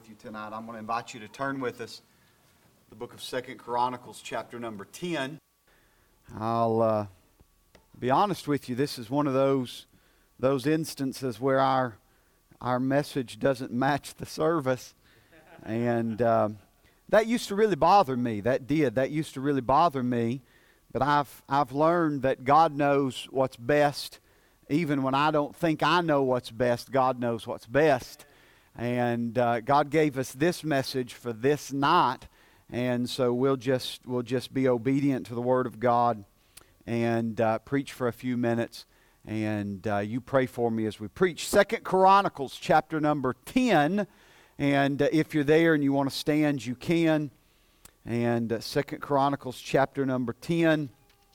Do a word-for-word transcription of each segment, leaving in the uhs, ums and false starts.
with you tonight. I'm going to invite you to turn with us the book of Second Chronicles, chapter number ten. I'll uh, be honest with you. This is one of those those instances where our our message doesn't match the service, and um, that used to really bother me. That did. That used to really bother me. But I've I've learned that God knows what's best. Even when I don't think I know what's best, God knows what's best. And uh, God gave us this message for this night, and so we'll just we'll just be obedient to the Word of God and uh, preach for a few minutes. And uh, you pray for me as we preach. Second Chronicles, chapter number ten. And uh, if you're there and you want to stand, you can. And uh, Second Chronicles, chapter number ten.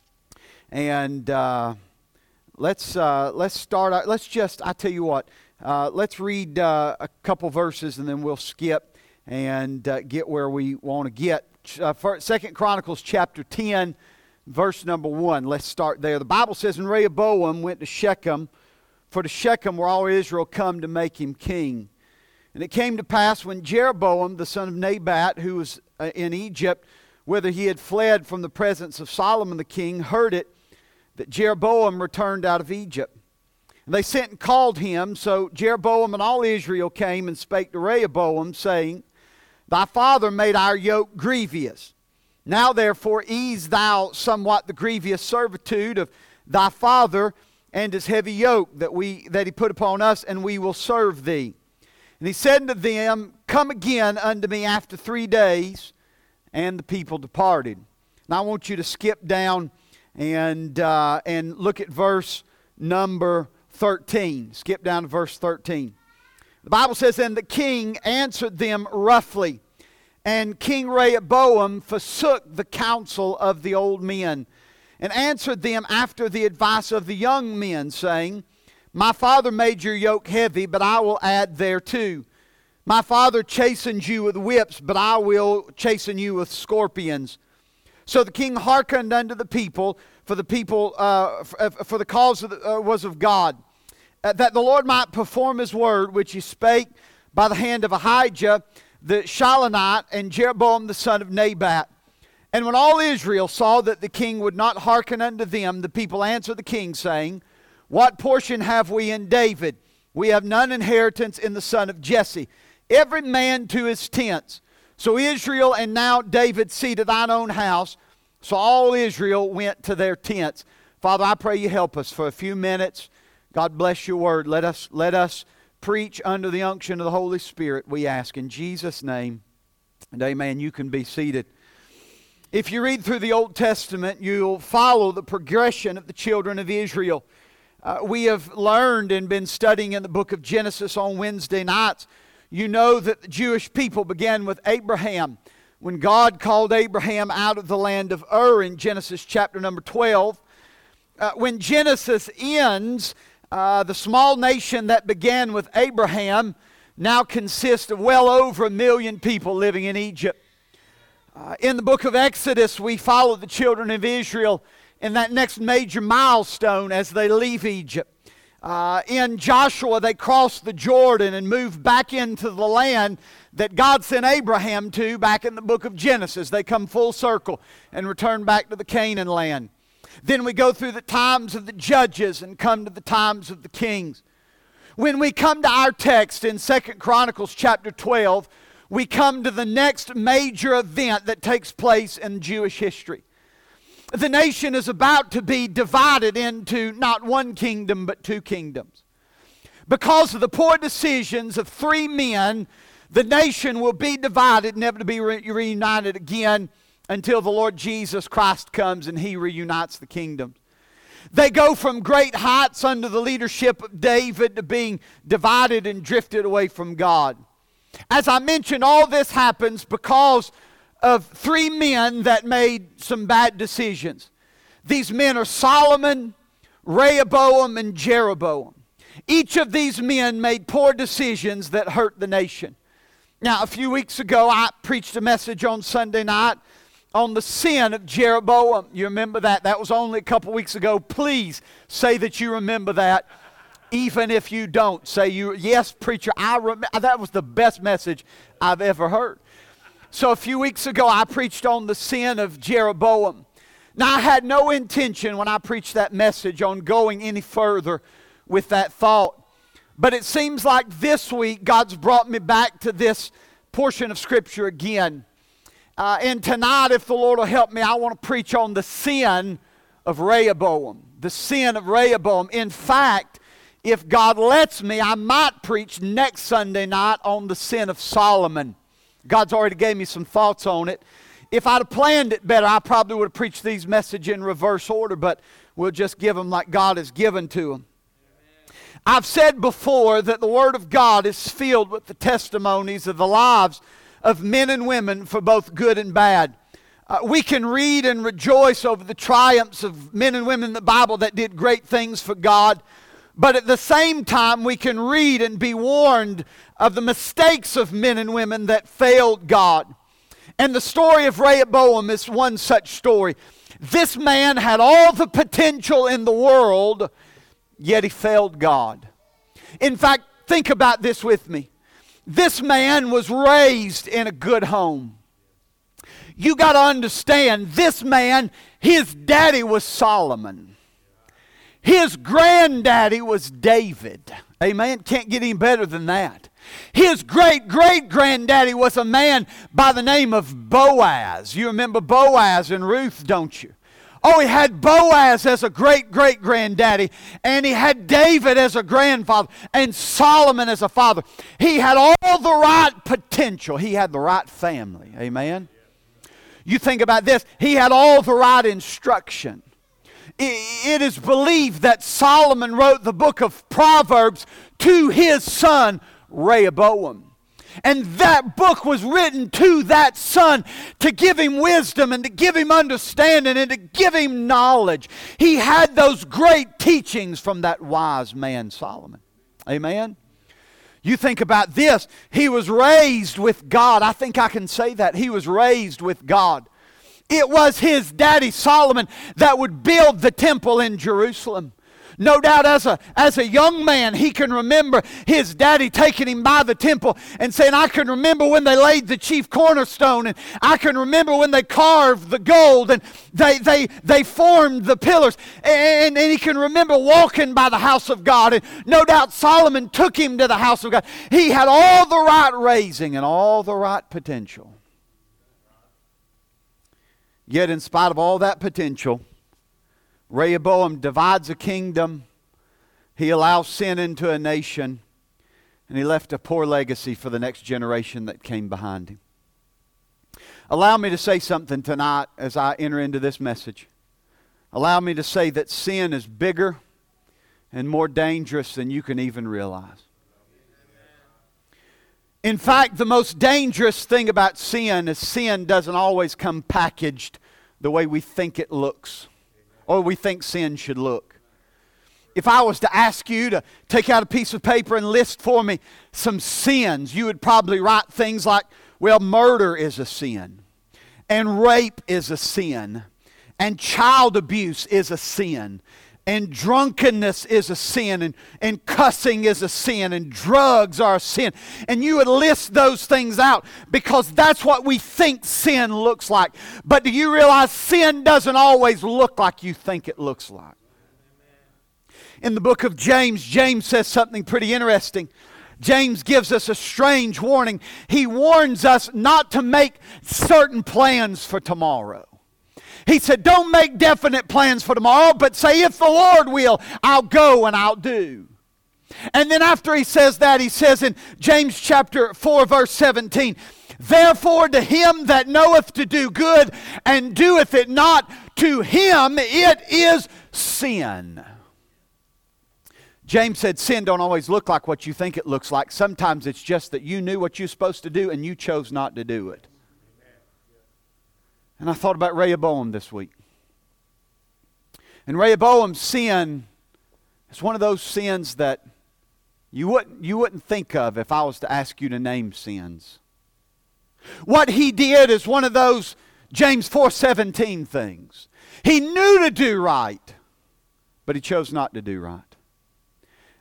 And uh, let's uh, let's start. Out, let's just. I tell you what. Uh, let's read uh, a couple verses and then we'll skip and uh, get where we want to get. Uh, Second Chronicles chapter ten, verse number one. Let's start there. The Bible says, "And Rehoboam went to Shechem, for to Shechem were all Israel come to make him king. And it came to pass when Jeroboam, the son of Nebat, who was uh, in Egypt, whither he had fled from the presence of Solomon the king, heard it, that Jeroboam returned out of Egypt. And they sent and called him. So Jeroboam and all Israel came and spake to Rehoboam, saying, Thy father made our yoke grievous. Now therefore ease thou somewhat the grievous servitude of thy father and his heavy yoke that we that he put upon us, and we will serve thee. And he said unto them, Come again unto me after three days. And the people departed." Now I want you to skip down and uh, and look at verse number thirteen. Skip down to verse thirteen. The Bible says, "And the king answered them roughly, and King Rehoboam forsook the counsel of the old men, and answered them after the advice of the young men, saying, My father made your yoke heavy, but I will add thereto. My father chastened you with whips, but I will chasten you with scorpions. So the king hearkened unto the people, for the people, uh, for, for the cause of the, uh, was of God, uh, that the Lord might perform his word, which he spake by the hand of Ahijah the Shilonite and Jeroboam the son of Nebat. And when all Israel saw that the king would not hearken unto them, the people answered the king, saying, What portion have we in David? We have none inheritance in the son of Jesse. Every man to his tents. So Israel and now David seated thine own house. So all Israel went to their tents." Father, I pray you help us for a few minutes. God bless your word. Let us, let us preach under the unction of the Holy Spirit, we ask in Jesus' name. And amen. You can be seated. If you read through the Old Testament, you'll follow the progression of the children of Israel. Uh, we have learned and been studying in the book of Genesis on Wednesday nights. You know that the Jewish people began with Abraham. When God called Abraham out of the land of Ur in Genesis chapter number twelve. Uh, when Genesis ends, uh, the small nation that began with Abraham now consists of well over a million people living in Egypt. Uh, in the book of Exodus, we follow the children of Israel in that next major milestone as they leave Egypt. Uh, in Joshua, they cross the Jordan and move back into the land that God sent Abraham to back in the book of Genesis. They come full circle and return back to the Canaan land. Then we go through the times of the judges and come to the times of the kings. When we come to our text in Second Chronicles chapter twelve, we come to the next major event that takes place in Jewish history. The nation is about to be divided into not one kingdom but two kingdoms. Because of the poor decisions of three men, the nation will be divided, never to be re- reunited again until the Lord Jesus Christ comes and he reunites the kingdoms. They go from great heights under the leadership of David to being divided and drifted away from God. As I mentioned, all this happens because of three men that made some bad decisions. These men are Solomon, Rehoboam, and Jeroboam. Each of these men made poor decisions that hurt the nation. Now, a few weeks ago, I preached a message on Sunday night on the sin of Jeroboam. You remember that? That was only a couple weeks ago. Please say that you remember that. Even if you don't, say you, yes, preacher, I rem- that was the best message I've ever heard. So a few weeks ago, I preached on the sin of Jeroboam. Now, I had no intention when I preached that message on going any further with that thought. But it seems like this week, God's brought me back to this portion of Scripture again. Uh, and tonight, if the Lord will help me, I want to preach on the sin of Rehoboam. The sin of Rehoboam. In fact, if God lets me, I might preach next Sunday night on the sin of Solomon. God's already gave me some thoughts on it. If I'd have planned it better, I probably would have preached these messages in reverse order, but we'll just give them like God has given to them. I've said before that the Word of God is filled with the testimonies of the lives of men and women for both good and bad. Uh, we can read and rejoice over the triumphs of men and women in the Bible that did great things for God. But at the same time, we can read and be warned of the mistakes of men and women that failed God. And the story of Rehoboam is one such story. This man had all the potential in the world, yet he failed God. In fact, think about this with me. This man was raised in a good home. You got to understand, this man, his daddy was Solomon. His granddaddy was David. Amen. Can't get any better than that. His great-great-granddaddy was a man by the name of Boaz. You remember Boaz and Ruth, don't you? Oh, he had Boaz as a great-great-granddaddy, and he had David as a grandfather, and Solomon as a father. He had all the right potential. He had the right family. Amen. You think about this. He had all the right instruction. It is believed that Solomon wrote the book of Proverbs to his son Rehoboam. And that book was written to that son to give him wisdom and to give him understanding and to give him knowledge. He had those great teachings from that wise man Solomon. Amen? You think about this. He was raised with God. I think I can say that. He was raised with God. It was his daddy Solomon that would build the temple in Jerusalem. No doubt as a, as a young man, he can remember his daddy taking him by the temple and saying, I can remember when they laid the chief cornerstone, and I can remember when they carved the gold, and they, they, they formed the pillars. And, and he can remember walking by the house of God. And no doubt Solomon took him to the house of God. He had all the right raising and all the right potential. Yet in spite of all that potential, Rehoboam divides a kingdom, he allows sin into a nation, and he left a poor legacy for the next generation that came behind him. Allow me to say something tonight as I enter into this message. Allow me to say that sin is bigger and more dangerous than you can even realize. In fact, the most dangerous thing about sin is sin doesn't always come packaged the way we think it looks, or we think sin should look. If I was to ask you to take out a piece of paper and list for me some sins, you would probably write things like, well, murder is a sin, and rape is a sin, and child abuse is a sin, and drunkenness is a sin, and, and cussing is a sin, and drugs are a sin. And you would list those things out because that's what we think sin looks like. But do you realize sin doesn't always look like you think it looks like? In the book of James, James says something pretty interesting. James gives us a strange warning. He warns us not to make certain plans for tomorrow. He said, don't make definite plans for tomorrow, but say, if the Lord will, I'll go and I'll do. And then after he says that, he says in James chapter four, verse seventeen, therefore to him that knoweth to do good and doeth it not, to him it is sin. James said sin don't always look like what you think it looks like. Sometimes it's just that you knew what you're supposed to do and you chose not to do it. And I thought about Rehoboam this week. And Rehoboam's sin is one of those sins that you wouldn't, you wouldn't think of if I was to ask you to name sins. What he did is one of those James four seventeen things. He knew to do right, but he chose not to do right.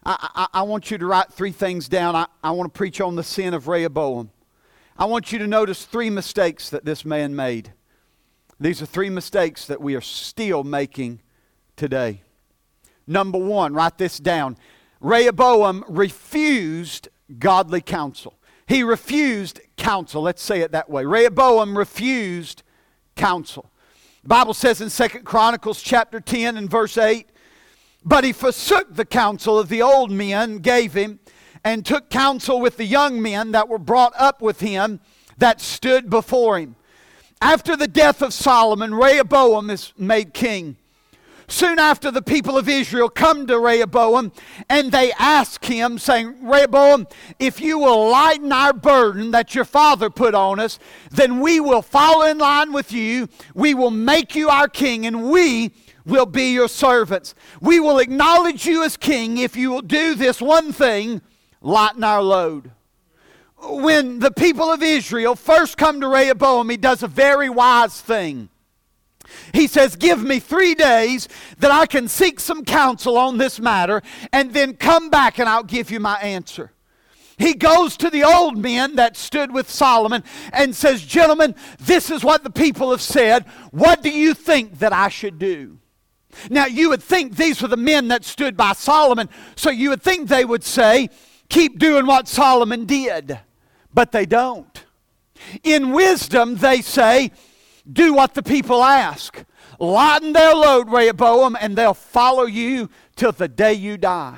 I, I, I want you to write three things down. I, I want to preach on the sin of Rehoboam. I want you to notice three mistakes that this man made. These are three mistakes that we are still making today. Number one, write this down. Rehoboam refused godly counsel. He refused counsel. Let's say it that way. Rehoboam refused counsel. The Bible says in Second Chronicles chapter ten and verse eight, but he forsook the counsel of the old men gave him, and took counsel with the young men that were brought up with him that stood before him. After the death of Solomon, Rehoboam is made king. Soon after, the people of Israel come to Rehoboam and they ask him, saying, Rehoboam, if you will lighten our burden that your father put on us, then we will fall in line with you. We will make you our king, and we will be your servants. We will acknowledge you as king if you will do this one thing, lighten our load. When the people of Israel first come to Rehoboam, he does a very wise thing. He says, give me three days that I can seek some counsel on this matter, and then come back and I'll give you my answer. He goes to the old men that stood with Solomon and says, gentlemen, this is what the people have said. What do you think that I should do? Now, you would think these were the men that stood by Solomon, so you would think they would say, keep doing what Solomon did. But they don't. In wisdom, they say, do what the people ask. Lighten their load, Rehoboam, and they'll follow you till the day you die.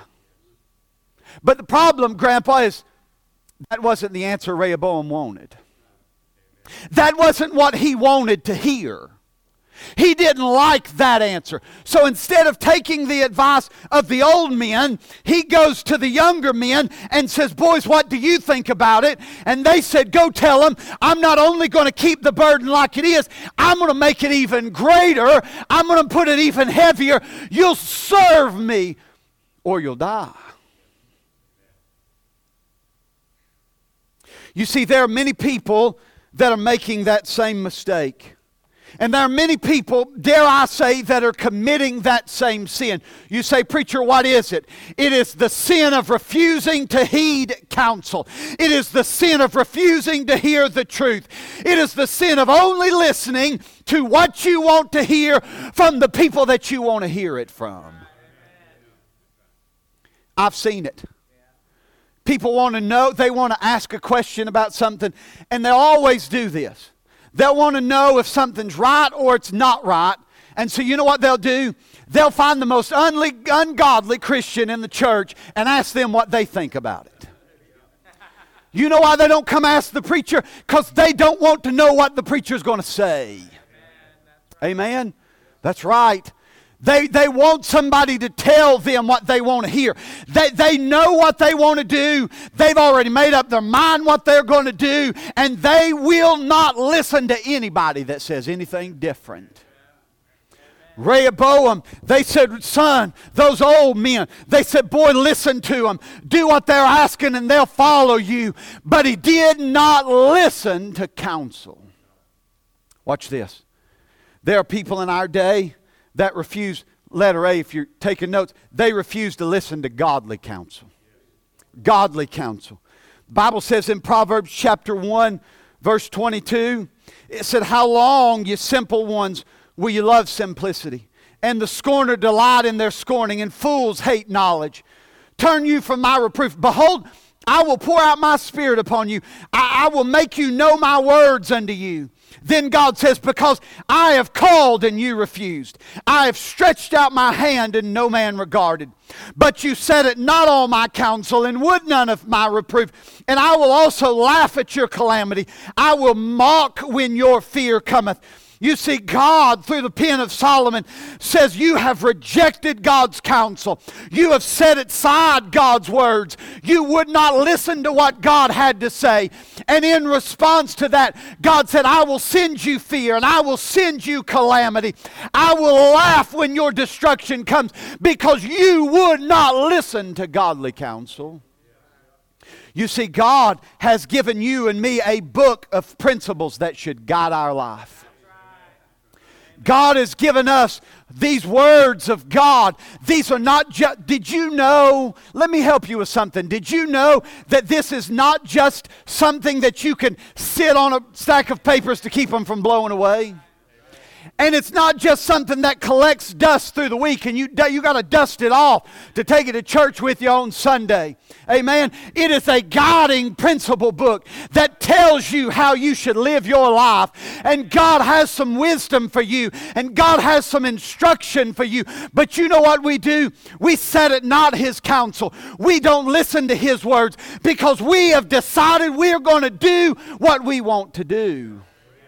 But the problem, Grandpa, is that wasn't the answer Rehoboam wanted. That wasn't what he wanted to hear. He didn't like that answer. So instead of taking the advice of the old men, he goes to the younger men and says, boys, what do you think about it? And they said, go tell them, I'm not only going to keep the burden like it is, I'm going to make it even greater. I'm going to put it even heavier. You'll serve me or you'll die. You see, there are many people that are making that same mistake. And there are many people, dare I say, that are committing that same sin. You say, preacher, what is it? It is the sin of refusing to heed counsel. It is the sin of refusing to hear the truth. It is the sin of only listening to what you want to hear from the people that you want to hear it from. I've seen it. People want to know, they want to ask a question about something, and they always do this. They'll want to know if something's right or it's not right. And so you know what they'll do? They'll find the most unli- ungodly Christian in the church and ask them what they think about it. You know why they don't come ask the preacher? Because they don't want to know what the preacher's going to say. Amen? That's right. They, they want somebody to tell them what they want to hear. They, they know what they want to do. They've already made up their mind what they're going to do. And they will not listen to anybody that says anything different. Rehoboam, they said, son, those old men, they said, boy, listen to them. Do what they're asking and they'll follow you. But he did not listen to counsel. Watch this. There are people in our day that refuse, letter A, if you're taking notes, they refuse to listen to godly counsel. Godly counsel. The Bible says in Proverbs chapter one, verse twenty-two, it said, how long, you simple ones, will you love simplicity? And the scorner delight in their scorning, and fools hate knowledge. Turn you from my reproof. Behold, I will pour out my spirit upon you. I, I will make you know my words unto you. Then God says, because I have called and you refused. I have stretched out my hand and no man regarded. But you set it not on my counsel and would none of my reproof. And I will also laugh at your calamity. I will mock when your fear cometh. You see, God, through the pen of Solomon, says you have rejected God's counsel. You have set aside God's words. You would not listen to what God had to say. And in response to that, God said, I will send you fear and I will send you calamity. I will laugh when your destruction comes because you would not listen to godly counsel. You see, God has given you and me a book of principles that should guide our life. God has given us these words of God. These are not just, did you know, let me help you with something. Did you know that this is not just something that you can sit on a stack of papers to keep them from blowing away? And it's not just something that collects dust through the week and you, you got to dust it off to take it to church with you on Sunday. Amen. It is a guiding principle book that tells you how you should live your life. And God has some wisdom for you. And God has some instruction for you. But you know what we do? We set it not His counsel. We don't listen to His words because we have decided we're going to do what we want to do.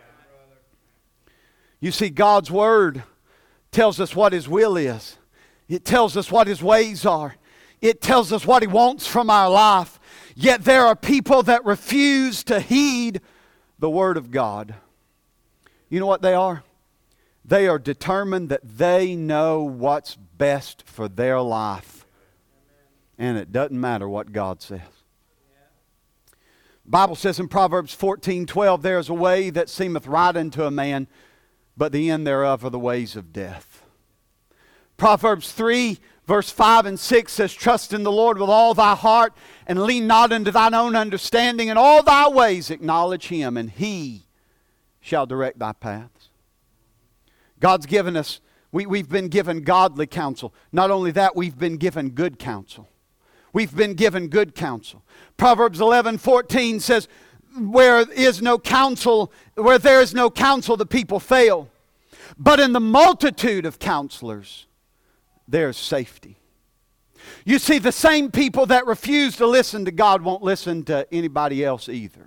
You see, God's Word tells us what His will is. It tells us what His ways are. It tells us what He wants from our life. Yet there are people that refuse to heed the Word of God. You know what they are? They are determined that they know what's best for their life. And it doesn't matter what God says. The Bible says in Proverbs fourteen twelve, there is a way that seemeth right unto a man, but the end thereof are the ways of death. Proverbs three, verse five and six says, trust in the Lord with all thy heart, and lean not unto thine own understanding. In all thy ways acknowledge Him, and He shall direct thy paths. God's given us, we, we've been given godly counsel. Not only that, we've been given good counsel. We've been given good counsel. Proverbs eleven fourteen says, Where is no counsel, where there is no counsel, the people fail. But in the multitude of counselors, there is safety. You see, the same people that refuse to listen to God won't listen to anybody else either.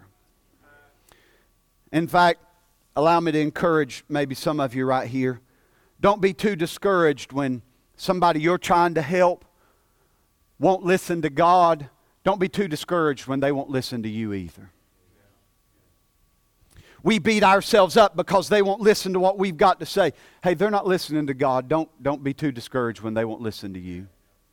In fact, allow me to encourage maybe some of you right here. Don't be too discouraged when somebody you're trying to help won't listen to God. Don't be too discouraged when they won't listen to you either. We beat ourselves up because they won't listen to what we've got to say. Hey, they're not listening to God. Don't, don't be too discouraged when they won't listen to you.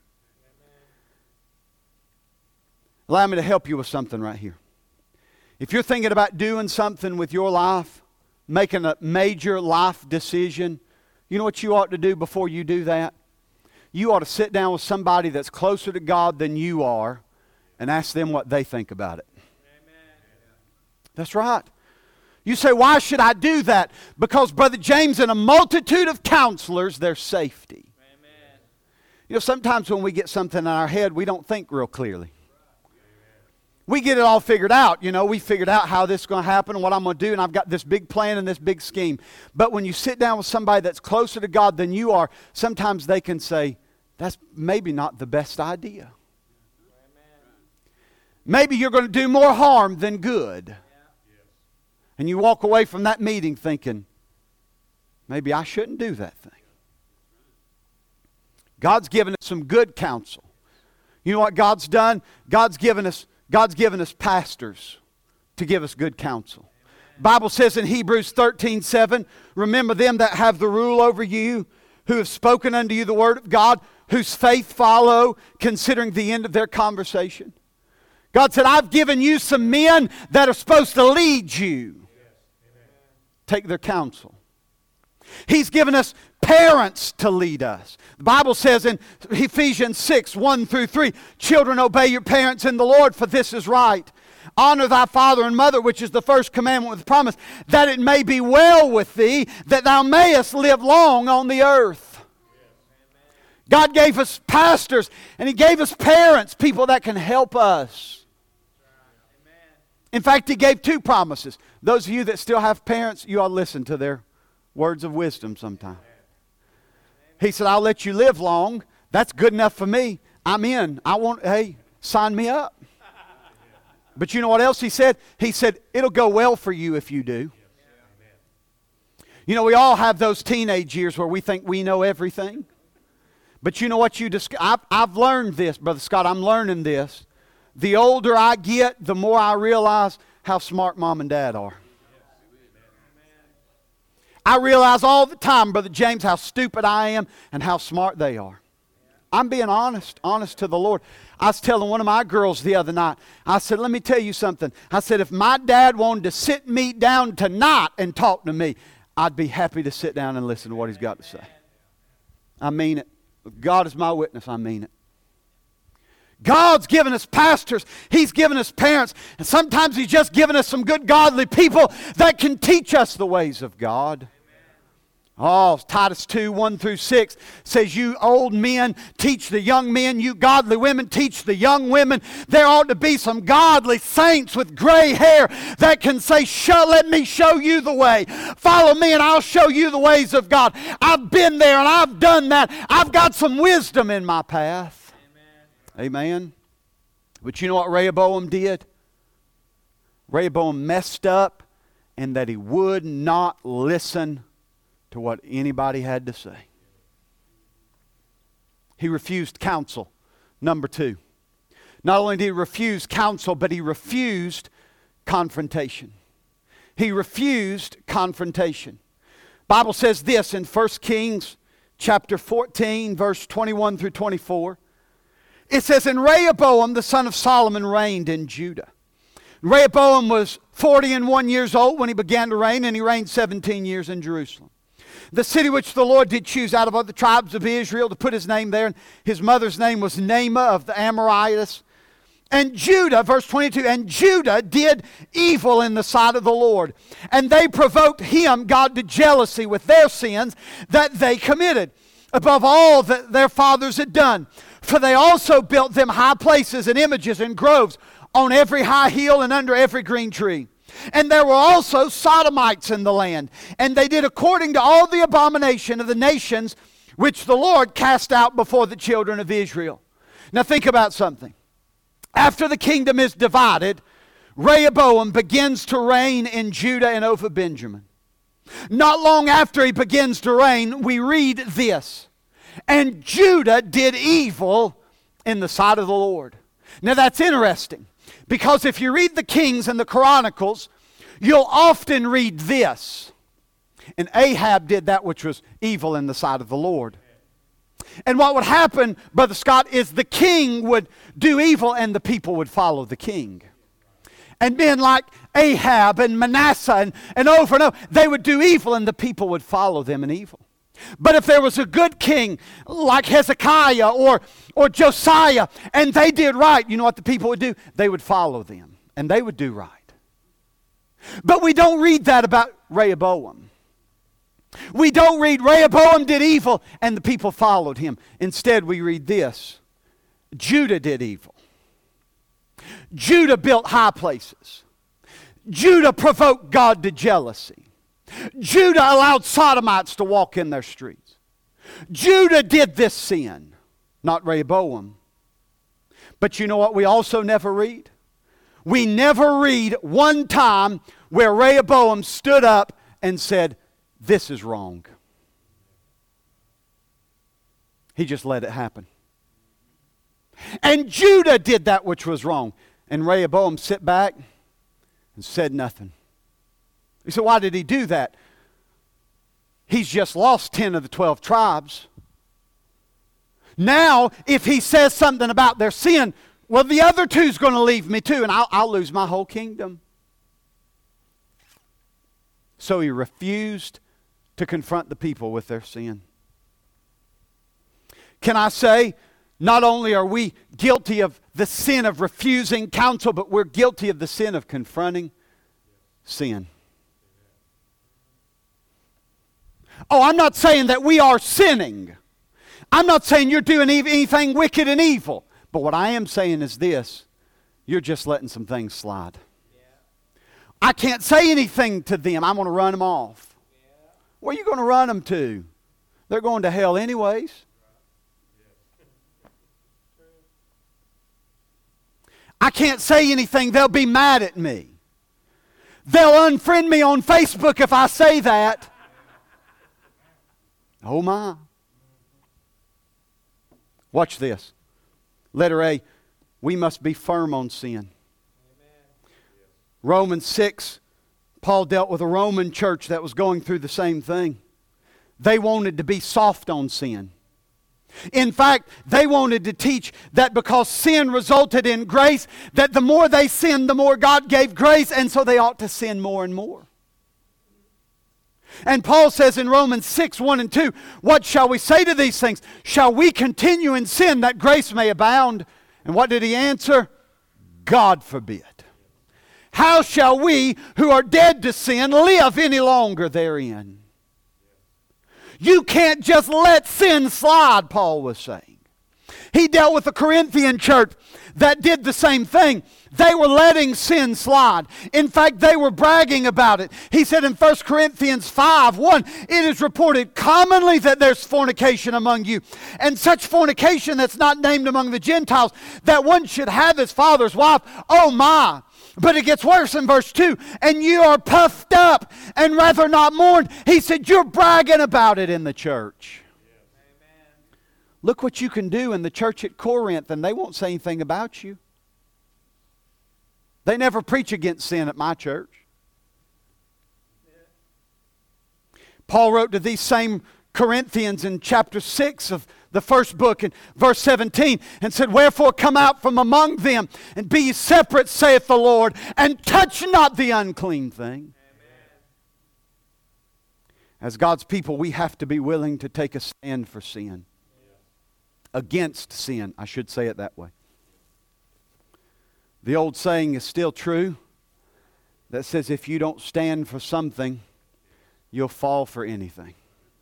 Allow me to help you with something right here. If you're thinking about doing something with your life, making a major life decision, you know what you ought to do before you do that? You ought to sit down with somebody that's closer to God than you are and ask them what they think about it. Amen. That's right. You say, why should I do that? Because, Brother James, in a multitude of counselors, there's safety. Amen. You know, sometimes when we get something in our head, we don't think real clearly. We get it all figured out. You know, we figured out how this is going to happen and what I'm going to do, and I've got this big plan and this big scheme. But when you sit down with somebody that's closer to God than you are, sometimes they can say, that's maybe not the best idea. Amen. Maybe you're going to do more harm than good. And you walk away from that meeting thinking, maybe I shouldn't do that thing. God's given us some good counsel. You know what God's done? God's given us, God's given us pastors to give us good counsel. The Bible says in Hebrews thirteen seven, remember them that have the rule over you, who have spoken unto you the word of God, whose faith follow, considering the end of their conversation. God said, I've given you some men that are supposed to lead you. Take their counsel. He's given us parents to lead us. The Bible says in Ephesians six, one through three, children, obey your parents in the Lord, for this is right. Honor thy father and mother, which is the first commandment with promise, that it may be well with thee, that thou mayest live long on the earth. God gave us pastors, and He gave us parents, people that can help us. In fact, He gave two promises. Those of you that still have parents, you ought to listen to their words of wisdom sometime. He said, I'll let you live long. That's good enough for me. I'm in. I want, hey, sign me up. But you know what else He said? He said, it'll go well for you if you do. You know, we all have those teenage years where we think we know everything. But you know what you discover? I've, I've learned this, Brother Scott. I'm learning this. The older I get, the more I realize how smart Mom and Dad are. I realize all the time, Brother James, how stupid I am and how smart they are. I'm being honest, honest to the Lord. I was telling one of my girls the other night, I said, let me tell you something. I said, if my dad wanted to sit me down tonight and talk to me, I'd be happy to sit down and listen to what he's got to say. I mean it. God is my witness, I mean it. God's given us pastors. He's given us parents. And sometimes He's just given us some good godly people that can teach us the ways of God. Oh, Titus two, one through six says, you old men teach the young men, you godly women teach the young women. There ought to be some godly saints with gray hair that can say, show, let me show you the way. Follow me and I'll show you the ways of God. I've been there and I've done that. I've got some wisdom in my path. Amen. Amen. But you know what Rehoboam did? Rehoboam messed up in that he would not listen to what anybody had to say. He refused counsel. Number two. Not only did he refuse counsel, but he refused confrontation. He refused confrontation. Bible says this in First Kings chapter fourteen, verse twenty-one through twenty-four. It says, and Rehoboam, the son of Solomon, reigned in Judah. Rehoboam was forty and one years old when he began to reign, and he reigned seventeen years in Jerusalem. The city which the Lord did choose out of other tribes of Israel to put his name there. And his mother's name was Naamah of the Amorites. And Judah, verse twenty-two, and Judah did evil in the sight of the Lord. And they provoked him, God, to jealousy with their sins that they committed, above all that their fathers had done. For they also built them high places and images and groves on every high hill and under every green tree. And there were also Sodomites in the land. And they did according to all the abomination of the nations which the Lord cast out before the children of Israel. Now think about something. After the kingdom is divided, Rehoboam begins to reign in Judah and over Benjamin. Not long after he begins to reign, we read this. And Judah did evil in the sight of the Lord. Now that's interesting. Because if you read the Kings and the Chronicles, you'll often read this. And Ahab did that which was evil in the sight of the Lord. And what would happen, Brother Scott, is the king would do evil and the people would follow the king. And men like Ahab and Manasseh and, and over and over, they would do evil and the people would follow them in evil. But if there was a good king like Hezekiah or, or Josiah and they did right, you know what the people would do? They would follow them and they would do right. But we don't read that about Rehoboam. We don't read Rehoboam did evil and the people followed him. Instead we read this. Judah did evil. Judah built high places. Judah provoked God to jealousy. Judah allowed Sodomites to walk in their streets. Judah did this sin, not Rehoboam. But you know what we also never read? We never read one time where Rehoboam stood up and said, this is wrong. He just let it happen. And Judah did that which was wrong. And Rehoboam sat back and said nothing. You say, why did he do that? He's just lost ten of the twelve tribes. Now, if he says something about their sin, well, the other two's going to leave me too, and I'll, I'll lose my whole kingdom. So he refused to confront the people with their sin. Can I say, not only are we guilty of the sin of refusing counsel, but we're guilty of the sin of confronting sin. Oh, I'm not saying that we are sinning. I'm not saying you're doing anything wicked and evil. But what I am saying is this. You're just letting some things slide. Yeah. I can't say anything to them. I'm going to run them off. Yeah. Where are you going to run them to? They're going to hell anyways. I can't say anything. They'll be mad at me. They'll unfriend me on Facebook if I say that. Oh my. Watch this. Letter A, we must be firm on sin. Amen. Romans six, Paul dealt with a Roman church that was going through the same thing. They wanted to be soft on sin. In fact, they wanted to teach that because sin resulted in grace, that the more they sinned, the more God gave grace, and so they ought to sin more and more. And Paul says in Romans six, one and two, what shall we say to these things? Shall we continue in sin that grace may abound? And what did he answer? God forbid. How shall we who are dead to sin live any longer therein? You can't just let sin slide, Paul was saying. He dealt with the Corinthian church that did the same thing. They were letting sin slide. In fact, they were bragging about it. He said in First Corinthians five, one, it is reported commonly that there's fornication among you, and such fornication that's not named among the Gentiles, that one should have his father's wife. Oh my! But it gets worse in verse two. And you are puffed up and rather not mourned. He said, you're bragging about it in the church. Amen. Look what you can do in the church at Corinth, and they won't say anything about you. They never preach against sin at my church. Paul wrote to these same Corinthians in chapter six of the first book in verse seventeen, and said, wherefore come out from among them and be ye separate, saith the Lord, and touch not the unclean thing. Amen. As God's people, we have to be willing to take a stand for sin. Against sin, I should say it that way. The old saying is still true that says if you don't stand for something, you'll fall for anything.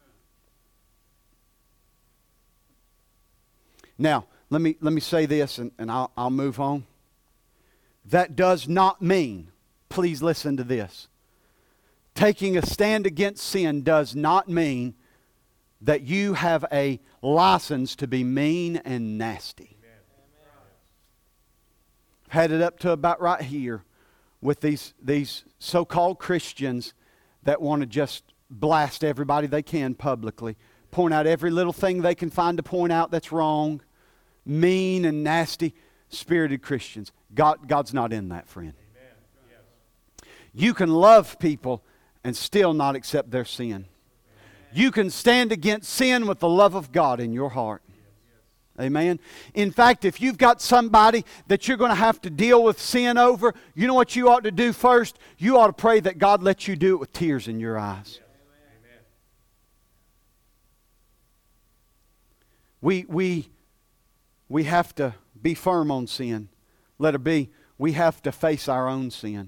Now, let me let me say this, and, and I'll, I'll move on. That does not mean, please listen to this, taking a stand against sin does not mean that you have a license to be mean and nasty. I've had it up to about right here with these, these so-called Christians that want to just blast everybody they can publicly, point out every little thing they can find to point out that's wrong. Mean and nasty spirited Christians. God, God's not in that, friend. Amen. Yes. You can love people and still not accept their sin. Amen. You can stand against sin with the love of God in your heart. Yes. Amen. In fact, if you've got somebody that you're going to have to deal with sin over, you know what you ought to do first? You ought to pray that God lets you do it with tears in your eyes. Yes. Amen. We we We have to be firm on sin. Let it be. We have to face our own sin.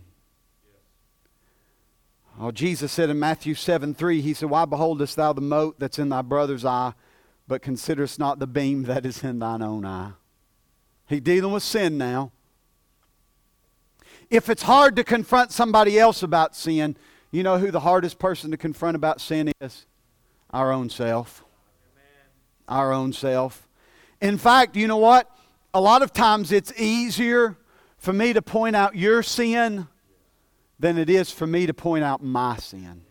Oh, Jesus said in Matthew seven three, He said, why beholdest thou the mote that's in thy brother's eye, but considerest not the beam that is in thine own eye? He's dealing with sin now. If it's hard to confront somebody else about sin, you know who the hardest person to confront about sin is? Our own self. Amen. Our own self. In fact, you know what? A lot of times it's easier for me to point out your sin than it is for me to point out my sin.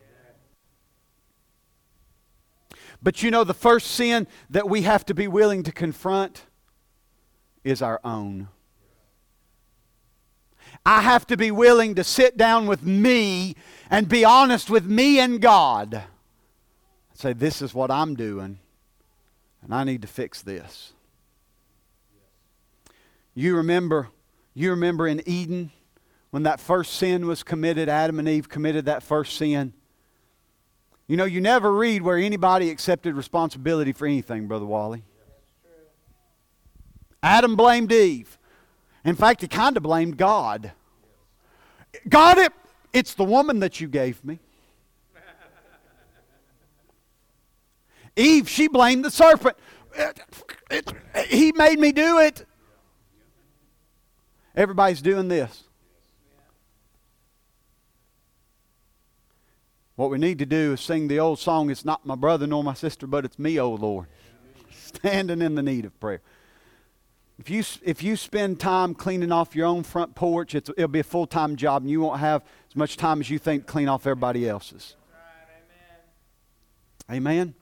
But you know, the first sin that we have to be willing to confront is our own. I have to be willing to sit down with me and be honest with me and God. Say, this is what I'm doing, and I need to fix this. You remember, you remember in Eden, when that first sin was committed, Adam and Eve committed that first sin. You know, you never read where anybody accepted responsibility for anything, Brother Wally. Adam blamed Eve. In fact, he kind of blamed God. God, it, it's the woman that you gave me. Eve, she blamed the serpent. It, it, he made me do it. Everybody's doing this. What we need to do is sing the old song, it's not my brother nor my sister, but it's me, O Lord. Standing in the need of prayer. If you, if you spend time cleaning off your own front porch, it's, it'll be a full-time job, and you won't have as much time as you think to clean off everybody else's. Right, amen. Amen.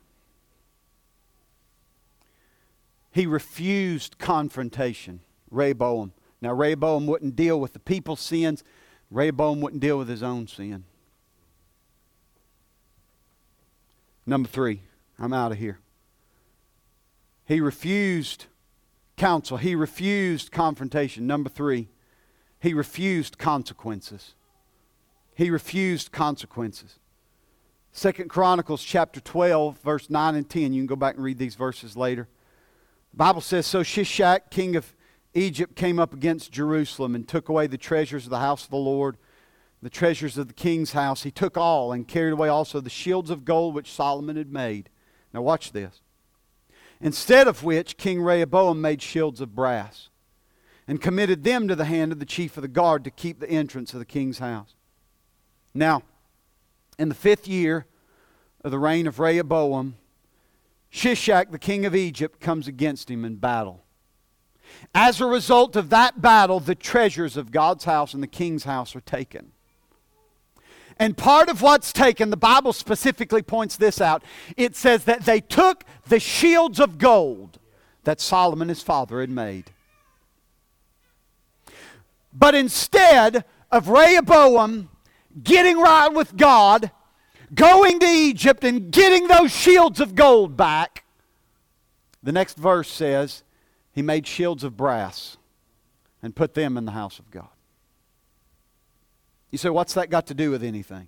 He refused confrontation, Rehoboam. Now, Rehoboam wouldn't deal with the people's sins. Rehoboam wouldn't deal with his own sin. Number three, I'm out of here. He refused counsel. He refused confrontation. Number three, he refused consequences. He refused consequences. Second Chronicles chapter twelve, verse nine and ten. You can go back and read these verses later. The Bible says, "So Shishak, king of Egypt, came up against Jerusalem and took away the treasures of the house of the Lord, the treasures of the king's house. He took all and carried away also the shields of gold which Solomon had made." Now watch this. "Instead of which King Rehoboam made shields of brass and committed them to the hand of the chief of the guard to keep the entrance of the king's house. Now, in the fifth year of the reign of Rehoboam, Shishak, the king of Egypt, comes against him in battle. As a result of that battle, the treasures of God's house and the king's house are taken. And part of what's taken, the Bible specifically points this out. It says that they took the shields of gold that Solomon his father had made. But instead of Rehoboam getting right with God, going to Egypt and getting those shields of gold back, the next verse says he made shields of brass and put them in the house of God. You say, what's that got to do with anything?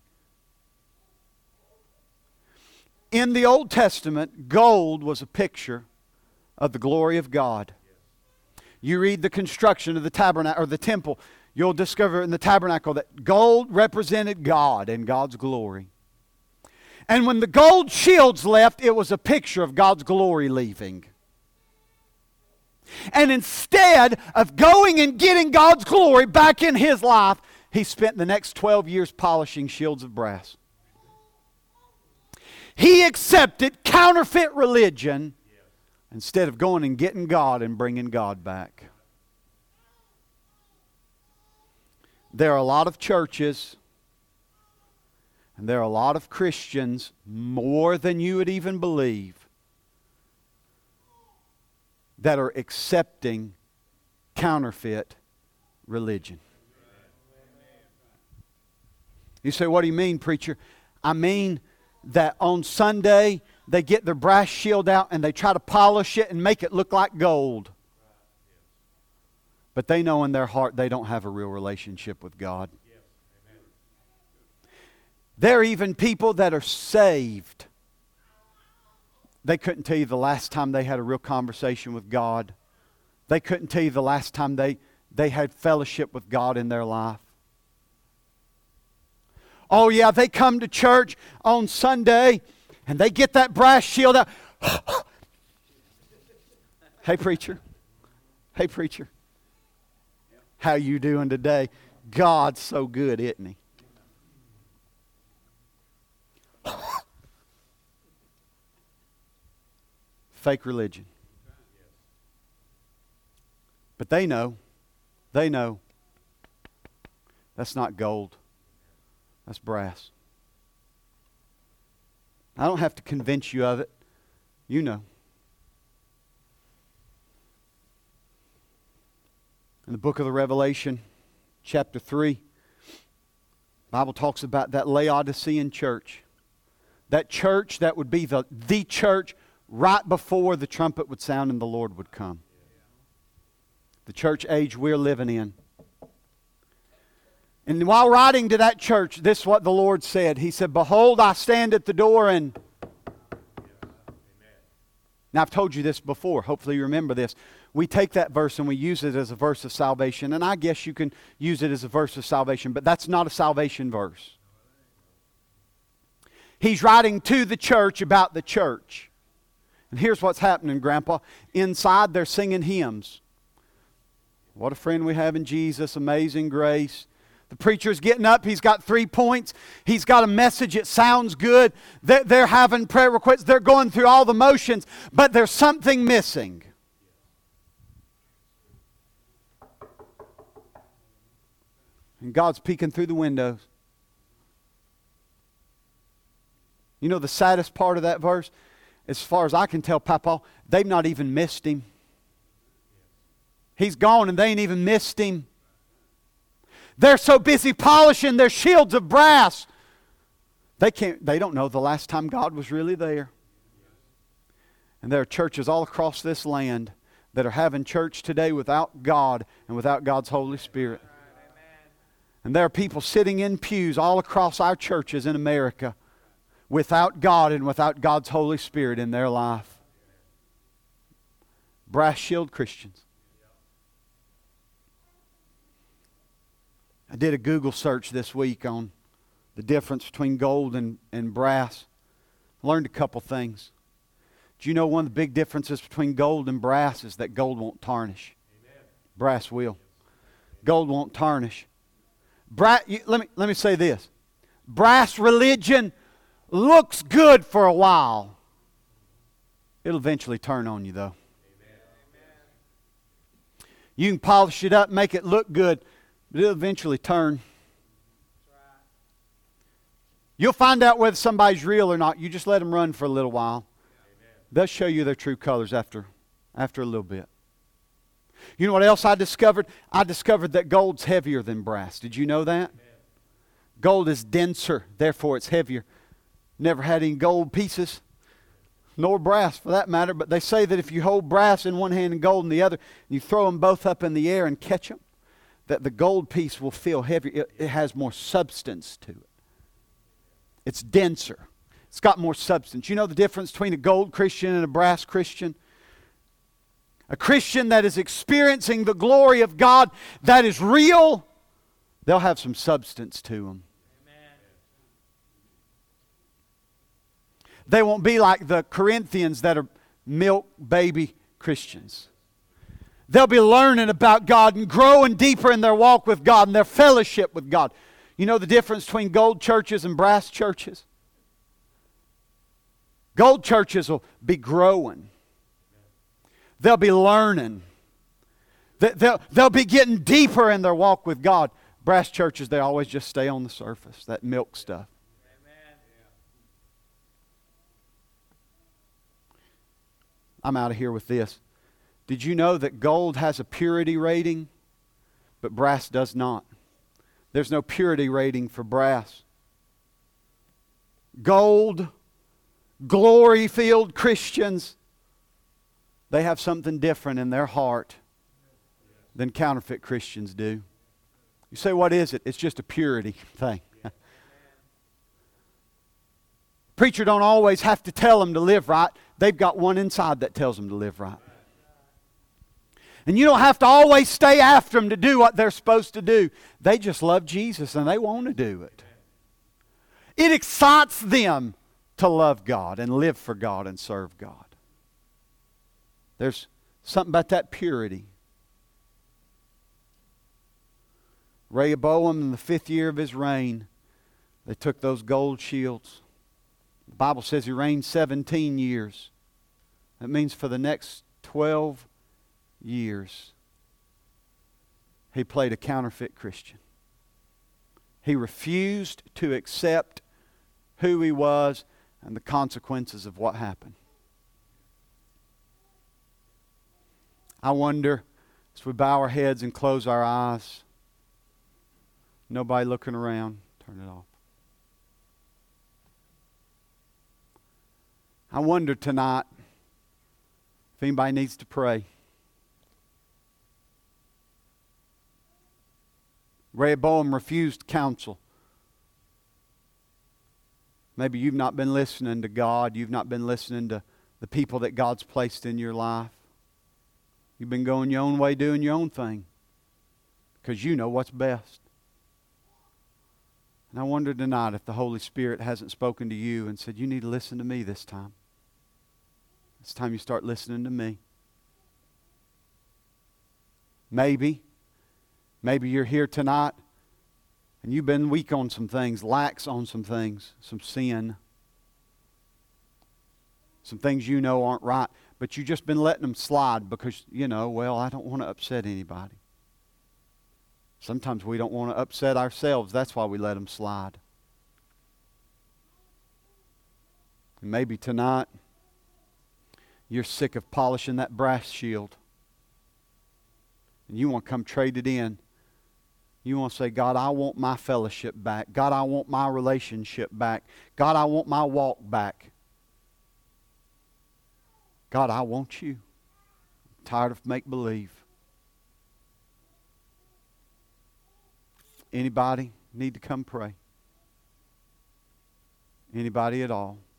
In the Old Testament, gold was a picture of the glory of God. You read the construction of the tabernacle or the temple, you'll discover in the tabernacle that gold represented God and God's glory. And when the gold shields left, it was a picture of God's glory leaving. And instead of going and getting God's glory back in his life, he spent the next twelve years polishing shields of brass. He accepted counterfeit religion instead of going and getting God and bringing God back. There are a lot of churches and there are a lot of Christians, more than you would even believe, that are accepting counterfeit religion. You say, what do you mean, preacher? I mean that on Sunday they get their brass shield out and they try to polish it and make it look like gold. But they know in their heart they don't have a real relationship with God. There are even people that are saved. They couldn't tell you the last time they had a real conversation with God. They couldn't tell you the last time they, they had fellowship with God in their life. Oh yeah, they come to church on Sunday and they get that brass shield out. Hey preacher. Hey preacher. How you doing today? God's so good, isn't he? Fake religion. But they know, they know that's not gold. That's brass. I don't have to convince you of it. You know. In the book of the Revelation, chapter three, the Bible talks about that Laodicean church. That church that would be the, the church right before the trumpet would sound and the Lord would come. The church age we're living in. And while writing to that church, this is what the Lord said. He said, "Behold, I stand at the door and..." Now I've told you this before. Hopefully you remember this. We take that verse and we use it as a verse of salvation. And I guess you can use it as a verse of salvation. But that's not a salvation verse. He's writing to the church about the church. And here's what's happening, Grandpa. Inside they're singing hymns. What a friend we have in Jesus. Amazing grace. The preacher's getting up. He's got three points. He's got a message. It sounds good. They're, they're having prayer requests. They're going through all the motions. But there's something missing. And God's peeking through the windows. You know the saddest part of that verse? As far as I can tell, Papa, they've not even missed him. He's gone and they ain't even missed him. They're so busy polishing their shields of brass. They can't, they don't know the last time God was really there. And there are churches all across this land that are having church today without God and without God's Holy Spirit. And there are people sitting in pews all across our churches in America without God and without God's Holy Spirit in their life. Brass shield Christians. I did a Google search this week on the difference between gold and, and brass. Learned a couple things. Do you know one of the big differences between gold and brass is that gold won't tarnish? Amen. Brass will. Gold won't tarnish. Bra- you, let me, let me say this. Brass religion looks good for a while. It'll eventually turn on you, though. Amen. You can polish it up, make it look good, but it'll eventually turn. You'll find out whether somebody's real or not. You just let them run for a little while. Amen. They'll show you their true colors after, after a little bit. You know what else I discovered? I discovered that gold's heavier than brass. Did you know that? Amen. Gold is denser, therefore it's heavier. Never had any gold pieces, nor brass for that matter, but they say that if you hold brass in one hand and gold in the other, and you throw them both up in the air and catch them, that the gold piece will feel heavier. It, it has more substance to it. It's denser. It's got more substance. You know the difference between a gold Christian and a brass Christian? A Christian that is experiencing the glory of God that is real, they'll have some substance to them. Amen. They won't be like the Corinthians that are milk baby Christians. They'll be learning about God and growing deeper in their walk with God and their fellowship with God. You know the difference between gold churches and brass churches? Gold churches will be growing. They'll be learning. They'll, they'll be getting deeper in their walk with God. Brass churches, they always just stay on the surface, that milk stuff. Amen. I'm out of here with this. Did you know that gold has a purity rating, but brass does not? There's no purity rating for brass. Gold, glory-filled Christians, they have something different in their heart than counterfeit Christians do. You say, what is it? It's just a purity thing. Preacher don't always have to tell them to live right. They've got one inside that tells them to live right. And you don't have to always stay after them to do what they're supposed to do. They just love Jesus and they want to do it. It excites them to love God and live for God and serve God. There's something about that purity. Rehoboam, in the fifth year of his reign, they took those gold shields. The Bible says he reigned seventeen years. That means for the next twelve years, he played a counterfeit Christian. He refused to accept who he was and the consequences of what happened. I wonder, as we bow our heads and close our eyes, nobody looking around, turn it off. I wonder tonight if anybody needs to pray. Rehoboam refused counsel. Maybe you've not been listening to God. You've not been listening to the people that God's placed in your life. You've been going your own way, doing your own thing, because you know what's best. And I wonder tonight if the Holy Spirit hasn't spoken to you and said, you need to listen to me this time. It's time you start listening to me. Maybe, maybe you're here tonight and you've been weak on some things, lax on some things, some sin, some things you know aren't right, but you've just been letting them slide because, you know, well, I don't want to upset anybody. Sometimes we don't want to upset ourselves. That's why we let them slide. And maybe tonight you're sick of polishing that brass shield. And you want to come trade it in. You want to say, God, I want my fellowship back. God, I want my relationship back. God, I want my walk back. God, I want you. I'm tired of make-believe. Anybody need to come pray? Anybody at all?